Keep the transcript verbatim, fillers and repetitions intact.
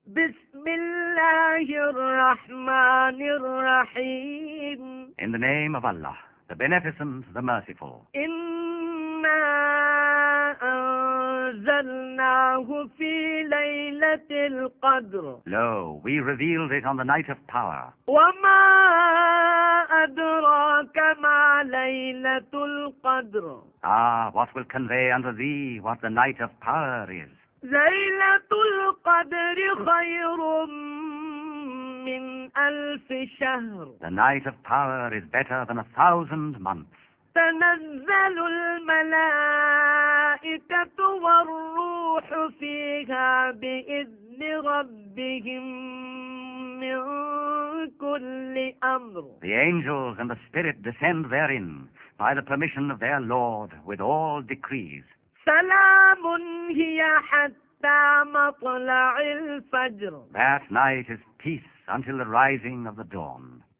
بسم الله الرحمن الرحيم. In the name of Allah, the Beneficent, the Merciful. إنا أنزلناه في ليلة القدر. Lo, we revealed it on the night of power. وما أدراك ما ليلة القدر. Ah, what will convey unto thee what the night of power is? ليلة القدر خير من ألف شهر. The night of power is better than a thousand months. تنزل الملائكة والروح فيها بإذن ربهم من كل أمر. The angels and the Spirit descend therein by the permission of their Lord with all decrees. سلام هي حتى مطلع الفجر. That night is peace until the rising of the dawn.